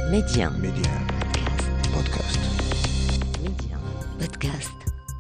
Média. Média. Podcast. Média. Podcast.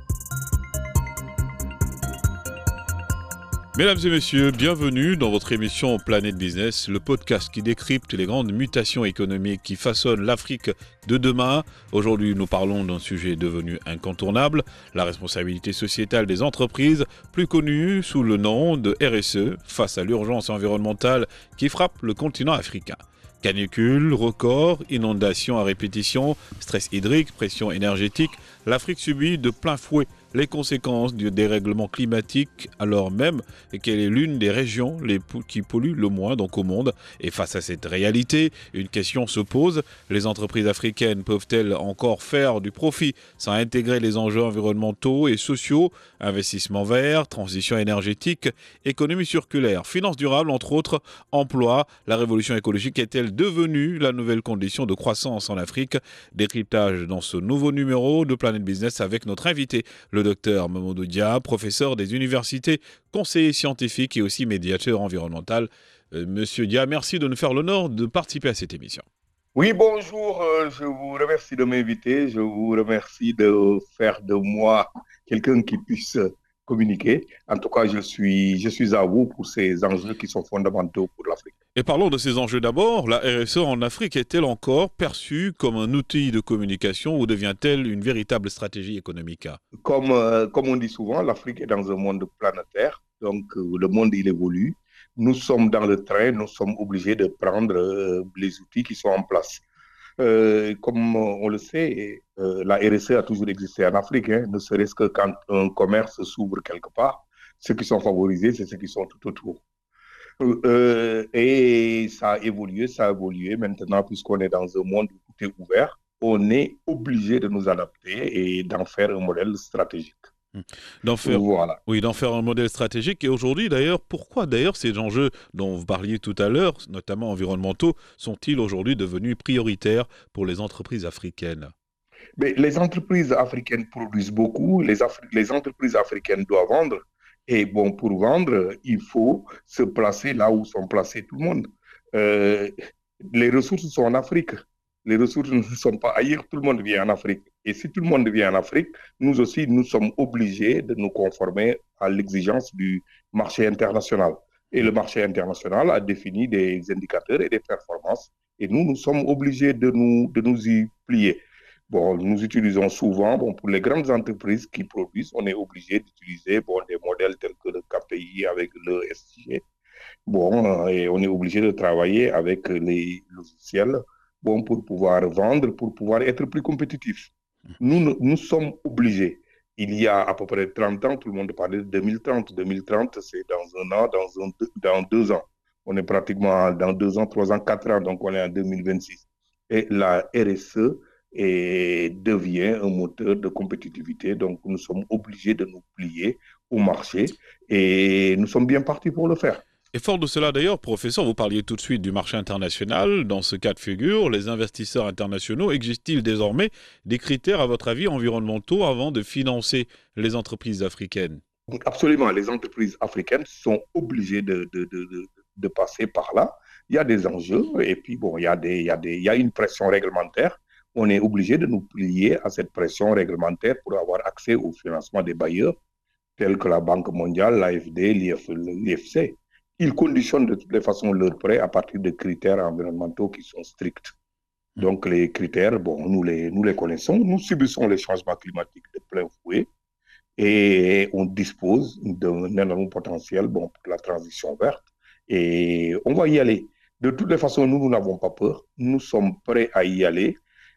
Mesdames et messieurs, bienvenue dans votre émission Planète Business, le podcast qui décrypte les grandes mutations économiques qui façonnent l'Afrique de demain. Aujourd'hui, nous parlons d'un sujet devenu incontournable, la responsabilité sociétale des entreprises, plus connue sous le nom de RSE, face à l'urgence environnementale qui frappe le continent africain. Canicule, records, inondations à répétition, stress hydrique, pression énergétique, l'Afrique subit de plein fouet les conséquences du dérèglement climatique alors même qu'elle est l'une des régions qui polluent le moins donc au monde. Et face à cette réalité, une question se pose. Les entreprises africaines peuvent-elles encore faire du profit sans intégrer les enjeux environnementaux et sociaux, investissement vert, transition énergétique, économie circulaire, finance durable entre autres, emploi? La révolution écologique est-elle devenue la nouvelle condition de croissance en Afrique? Décryptage dans ce nouveau numéro de Planète Business avec notre invité, le docteur Mamadou Dia, professeur des universités, conseiller scientifique et aussi médiateur environnemental. Monsieur Dia, merci de nous faire l'honneur de participer à cette émission. Oui, bonjour, je vous remercie de m'inviter, je vous remercie de faire de moi quelqu'un qui puisse communiquer. En tout cas, je suis à vous pour ces enjeux qui sont fondamentaux pour l'Afrique. Et parlons de ces enjeux d'abord. La RSE en Afrique est-elle encore perçue comme un outil de communication ou devient-elle une véritable stratégie économique? Comme on dit souvent, l'Afrique est dans un monde planétaire, donc le monde il évolue. Nous sommes dans le train, nous sommes obligés de prendre les outils qui sont en place. Comme on le sait, la RSE a toujours existé en Afrique, ne serait-ce que quand un commerce s'ouvre quelque part, ceux qui sont favorisés, c'est ceux qui sont tout autour. Et ça a évolué. Maintenant, puisqu'on est dans un monde où tout est ouvert, on est obligé de nous adapter et d'en faire un modèle stratégique. Voilà. Oui, d'en faire un modèle stratégique. Et aujourd'hui, d'ailleurs, pourquoi d'ailleurs ces enjeux dont vous parliez tout à l'heure, notamment environnementaux, sont-ils aujourd'hui devenus prioritaires pour les entreprises africaines? Mais les entreprises africaines produisent beaucoup, les entreprises africaines doivent vendre. Et bon, pour vendre, il faut se placer là où sont placés tout le monde. Les ressources sont en Afrique. Les ressources ne sont pas ailleurs, tout le monde vient en Afrique. Et si tout le monde vient en Afrique, nous aussi, nous sommes obligés de nous conformer à l'exigence du marché international. Et le marché international a défini des indicateurs et des performances. Et nous sommes obligés de nous y plier. Bon, nous utilisons souvent, pour les grandes entreprises qui produisent, on est obligé d'utiliser des modèles tels que le KPI avec le SIG. Et on est obligé de travailler avec les logiciels pour pouvoir vendre, pour pouvoir être plus compétitifs. Nous sommes obligés. Il y a à peu près 30 ans, tout le monde parlait de 2030. 2030, c'est dans un an, dans 2 ans. On est pratiquement dans 2 ans, 3 ans, 4 ans, donc on est en 2026. Et la RSE devient un moteur de compétitivité. Donc, nous sommes obligés de nous plier au marché et nous sommes bien partis pour le faire. Et fort de cela d'ailleurs, professeur, vous parliez tout de suite du marché international. Dans ce cas de figure, les investisseurs internationaux exigent-ils désormais des critères, à votre avis, environnementaux avant de financer les entreprises africaines? Absolument, les entreprises africaines sont obligées de passer par là. Il y a des enjeux et puis il y a une pression réglementaire. On est obligé de nous plier à cette pression réglementaire pour avoir accès au financement des bailleurs, tels que la Banque mondiale, l'AFD, l'IFC. Ils conditionnent de toutes les façons leurs prêts à partir de critères environnementaux qui sont stricts. Donc, les critères, nous les connaissons. Nous subissons les changements climatiques de plein fouet et on dispose d'un énorme potentiel pour la transition verte et on va y aller. De toutes les façons, nous n'avons pas peur. Nous sommes prêts à y aller.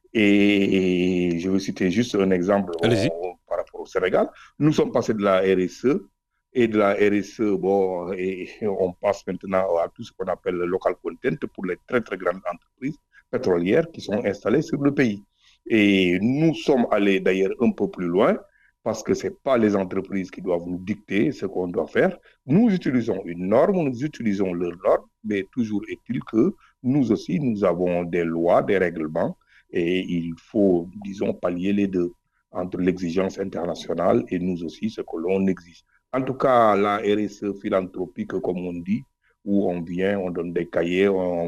Et je vais citer juste un exemple par rapport au Sénégal. Nous sommes passés de la RSE et de la RSE, et on passe maintenant à tout ce qu'on appelle le local content pour les très, très grandes entreprises pétrolières qui sont installées sur le pays. Et nous sommes allés d'ailleurs un peu plus loin parce que ce n'est pas les entreprises qui doivent nous dicter ce qu'on doit faire. Nous utilisons une norme, nous utilisons leurs normes, mais toujours est-il que nous aussi, nous avons des lois, des règlements. Et il faut, disons, pallier les deux, entre l'exigence internationale et nous aussi, ce que l'on exige. En tout cas, la RSE philanthropique, comme on dit, où on vient, on donne des cahiers,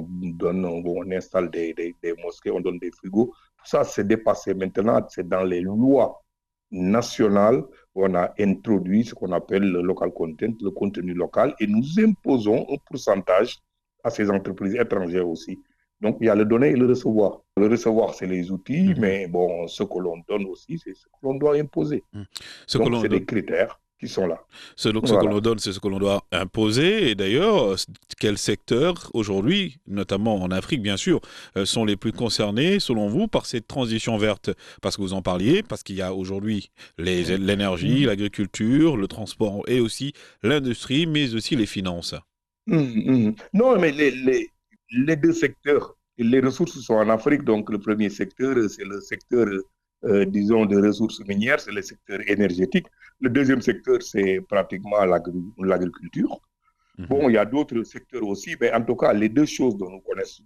on installe des mosquées, on donne des frigos. Tout ça, c'est dépassé. Maintenant, c'est dans les lois nationales où on a introduit ce qu'on appelle le local content, le contenu local, et nous imposons un pourcentage à ces entreprises étrangères aussi. Donc, il y a le donner et le recevoir. Le recevoir, c'est les outils, mais bon, ce que l'on donne aussi, c'est ce que l'on doit imposer. Donc, c'est des critères qui sont là. Ce que l'on donne, c'est ce que l'on doit imposer. Et d'ailleurs, quels secteurs aujourd'hui, notamment en Afrique bien sûr, sont les plus concernés selon vous par cette transition verte? Parce que vous en parliez, parce qu'il y a aujourd'hui l'énergie, l'agriculture, le transport et aussi l'industrie, mais aussi les finances. Non, mais les deux secteurs, les ressources sont en Afrique. Donc le premier secteur, c'est le secteur disons, de ressources minières, c'est le secteur énergétique. Le deuxième secteur, c'est pratiquement l'agriculture. Bon, il y a d'autres secteurs aussi, mais en tout cas, les deux choses dont nous connaissons,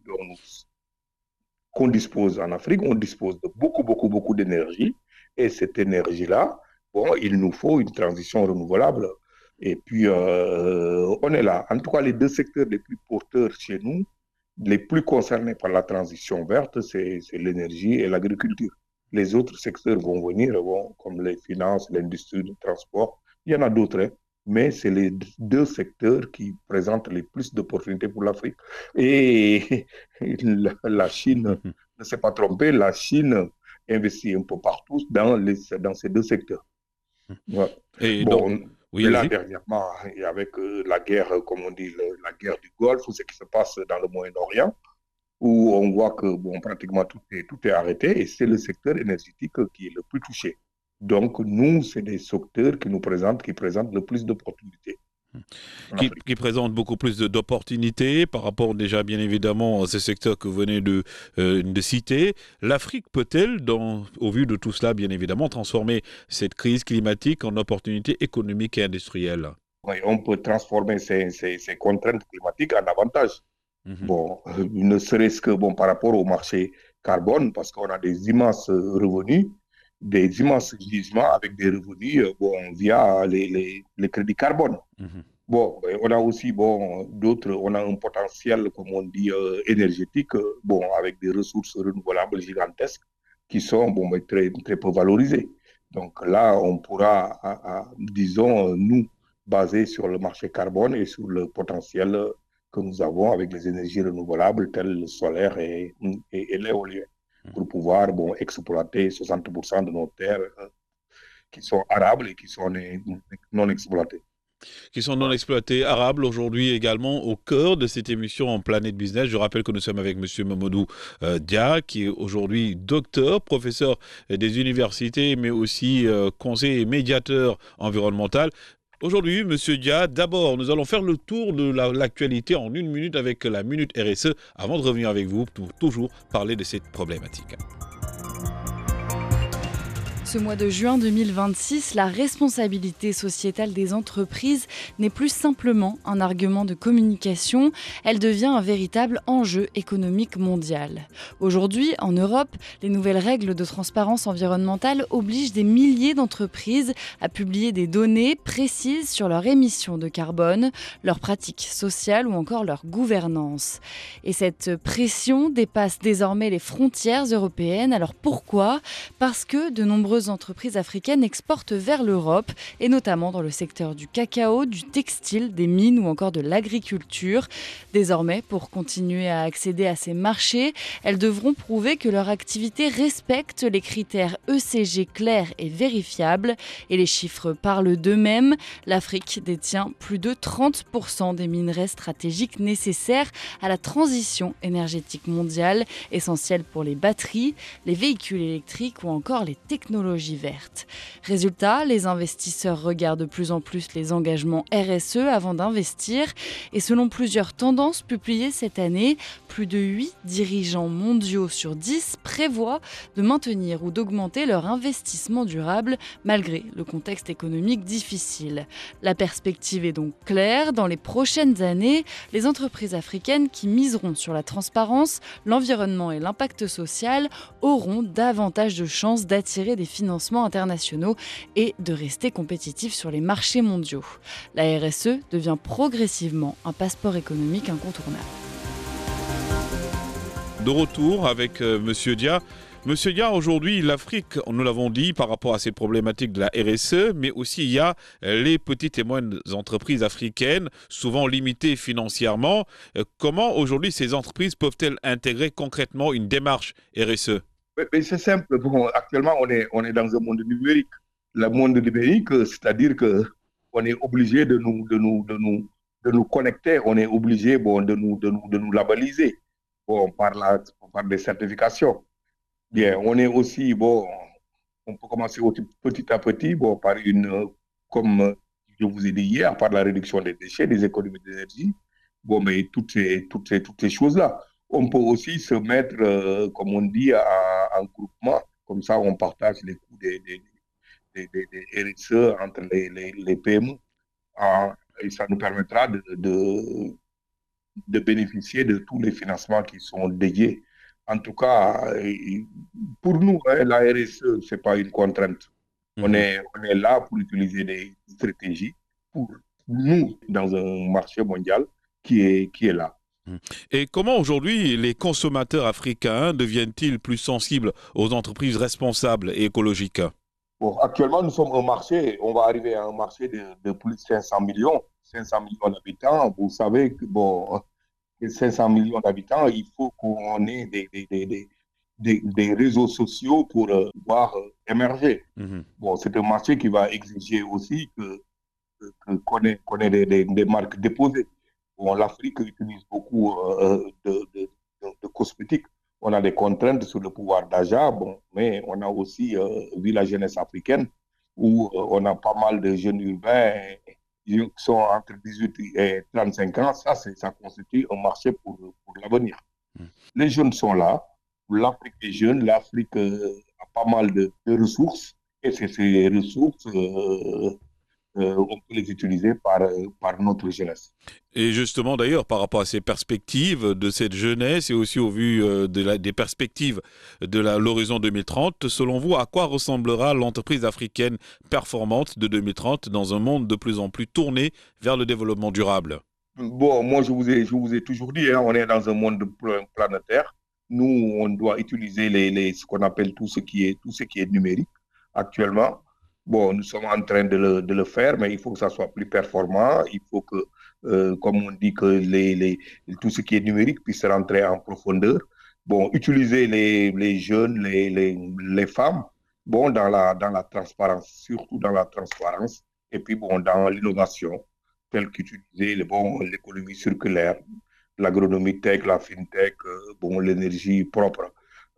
qu'on dispose en Afrique, on dispose de beaucoup d'énergie. Et cette énergie-là, bon, il nous faut une transition renouvelable. Et puis, on est là. En tout cas, les deux secteurs les plus porteurs chez nous, les plus concernés par la transition verte, c'est l'énergie et l'agriculture. Les autres secteurs vont venir, comme les finances, l'industrie, le transport. Il y en a d'autres, hein, mais c'est les deux secteurs qui présentent les plus d'opportunités pour l'Afrique. Et la Chine ne s'est pas trompée, la Chine investit un peu partout dans ces deux secteurs. Ouais. Et bon, donc, oui, là, dernièrement, avec la guerre, comme on dit, la guerre du Golfe, ou ce qui se passe dans le Moyen-Orient, où on voit que bon, pratiquement tout est arrêté et c'est le secteur énergétique qui est le plus touché. Donc, nous, c'est des secteurs qui présentent le plus d'opportunités. Qui présentent beaucoup plus d'opportunités par rapport déjà, bien évidemment, à ces secteurs que vous venez de citer. L'Afrique peut-elle, au vu de tout cela, bien évidemment, transformer cette crise climatique en opportunité économique et industrielle? Oui, on peut transformer ces contraintes climatiques en avantages. Bon, ne serait-ce que par rapport au marché carbone, parce qu'on a des immenses revenus, des immenses gisements avec des revenus via les crédits carbone. Bon, on a aussi d'autres, on a un potentiel, comme on dit, énergétique, avec des ressources renouvelables gigantesques qui sont très, très peu valorisées. Donc là, on pourra, disons, nous, baser sur le marché carbone et sur le potentiel que nous avons avec les énergies renouvelables telles le solaire et l'éolien pour pouvoir exploiter 60% de nos terres qui sont arables et qui sont non exploitées. Qui sont non exploités, arables aujourd'hui également au cœur de cette émission en Planète Business. Je rappelle que nous sommes avec M. Mamadou Dia, qui est aujourd'hui docteur, professeur des universités, mais aussi conseiller et médiateur environnemental. Aujourd'hui, M. Dia, d'abord, nous allons faire le tour de l'actualité en 1 minute avec la Minute RSE, avant de revenir avec vous pour toujours parler de cette problématique. Ce mois de juin 2026, la responsabilité sociétale des entreprises n'est plus simplement un argument de communication, elle devient un véritable enjeu économique mondial. Aujourd'hui, en Europe, les nouvelles règles de transparence environnementale obligent des milliers d'entreprises à publier des données précises sur leur émission de carbone, leurs pratiques sociales ou encore leur gouvernance. Et cette pression dépasse désormais les frontières européennes. Alors pourquoi ? Parce que de nombreuses entreprises africaines exportent vers l'Europe, et notamment dans le secteur du cacao, du textile, des mines ou encore de l'agriculture. Désormais, pour continuer à accéder à ces marchés, elles devront prouver que leur activité respecte les critères ECG clairs et vérifiables. Et les chiffres parlent d'eux-mêmes. L'Afrique détient plus de 30% des minerais stratégiques nécessaires à la transition énergétique mondiale, essentielle pour les batteries, les véhicules électriques ou encore les technologies vertes. Résultat, les investisseurs regardent de plus en plus les engagements RSE avant d'investir. Et selon plusieurs tendances publiées cette année, plus de 8 dirigeants mondiaux sur 10 prévoient de maintenir ou d'augmenter leur investissement durable malgré le contexte économique difficile. La perspective est donc claire. Dans les prochaines années, les entreprises africaines qui miseront sur la transparence, l'environnement et l'impact social auront davantage de chances d'attirer des financements internationaux et de rester compétitif sur les marchés mondiaux. La RSE devient progressivement un passeport économique incontournable. De retour avec Monsieur Dia. Monsieur Dia, aujourd'hui, l'Afrique, nous l'avons dit, par rapport à ces problématiques de la RSE, mais aussi il y a les petites et moyennes entreprises africaines, souvent limitées financièrement. Comment aujourd'hui ces entreprises peuvent-elles intégrer concrètement une démarche RSE? Mais c'est simple. Bon, actuellement, on est dans un monde numérique. Le monde numérique, c'est-à-dire que on est obligé de nous connecter. On est obligé, bon, de nous labelliser, bon, par des certifications. Bien, on est aussi, bon, on peut commencer petit à petit, bon, par comme je vous ai dit hier, par la réduction des déchets, des économies d'énergie, bon, mais toutes ces choses-là. On peut aussi se mettre, comme on dit, en groupement, comme ça on partage les coûts des RSE entre les PME, et ça nous permettra de bénéficier de tous les financements qui sont dédiés. En tout cas, pour nous, la RSE, ce n'est pas une contrainte. On est là pour utiliser des stratégies pour nous, dans un marché mondial qui est là. Et comment aujourd'hui les consommateurs africains deviennent-ils plus sensibles aux entreprises responsables et écologiques? Bon, actuellement, nous sommes un marché, on va arriver à un marché de plus de 500 millions d'habitants. Vous savez que, bon, 500 millions d'habitants, il faut qu'on ait des réseaux sociaux pour pouvoir émerger. Bon, c'est un marché qui va exiger aussi qu'on ait des marques déposées. Bon, l'Afrique utilise beaucoup de cosmétiques. On a des contraintes sur le pouvoir d'achat, bon, mais on a aussi vu la jeunesse africaine où on a pas mal de jeunes urbains qui sont entre 18 et 35 ans. Ça constitue un marché pour l'avenir. Les jeunes sont là. L'Afrique est jeune. L'Afrique a pas mal de ressources. Et ces ressources, on peut les utiliser par notre jeunesse. Et justement, d'ailleurs, par rapport à ces perspectives de cette jeunesse et aussi au vu des perspectives de l'horizon 2030, selon vous, à quoi ressemblera l'entreprise africaine performante de 2030 dans un monde de plus en plus tourné vers le développement durable? Bon, moi, je vous ai toujours dit, on est dans un monde planétaire. Nous, on doit utiliser ce qu'on appelle tout ce qui est numérique actuellement. Bon, nous sommes en train de le faire, mais il faut que ça soit plus performant. Il faut que, comme on dit, que tout ce qui est numérique puisse rentrer en profondeur. Bon, utiliser les jeunes, les femmes, bon, dans la transparence, surtout dans la transparence, et puis bon, dans l'innovation, telle qu'utiliser l'économie circulaire, l'agronomie tech, la fintech, bon, l'énergie propre.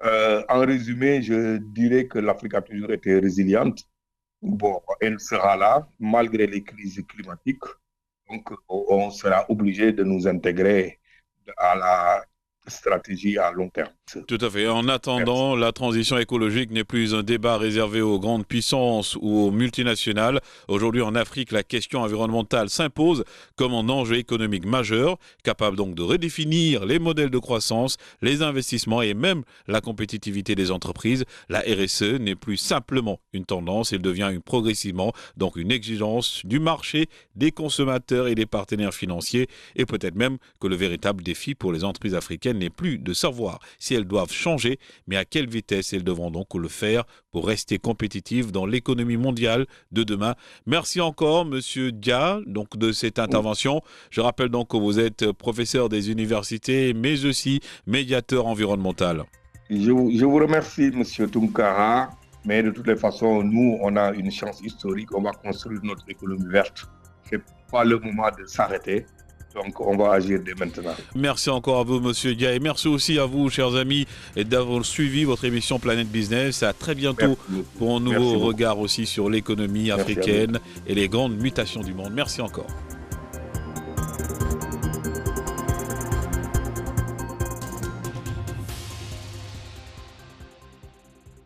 En résumé, je dirais que l'Afrique a toujours été résiliente. Bon, elle sera là malgré les crises climatiques. Donc, on sera obligé de nous intégrer à la stratégie à long terme. Tout à fait. En attendant, la transition écologique n'est plus un débat réservé aux grandes puissances ou aux multinationales. Aujourd'hui, en Afrique, la question environnementale s'impose comme un enjeu économique majeur, capable donc de redéfinir les modèles de croissance, les investissements et même la compétitivité des entreprises. La RSE n'est plus simplement une tendance, elle devient progressivement donc une exigence du marché, des consommateurs et des partenaires financiers. Et peut-être même que le véritable défi pour les entreprises africaines n'est plus de savoir si elles doivent changer, mais à quelle vitesse elles devront donc le faire pour rester compétitives dans l'économie mondiale de demain. Merci encore, Monsieur Dia, donc de cette intervention. Je rappelle donc que vous êtes professeur des universités, mais aussi médiateur environnemental. Je vous remercie, Monsieur Tunkara, mais de toutes les façons, nous, on a une chance historique, on va construire notre économie verte. Ce n'est pas le moment de s'arrêter. Donc, on va agir dès maintenant. Merci encore à vous, Monsieur Dia, et merci aussi à vous, chers amis, d'avoir suivi votre émission Planète Business. À très bientôt pour un nouveau regard aussi sur l'économie africaine et les grandes mutations du monde. Merci encore.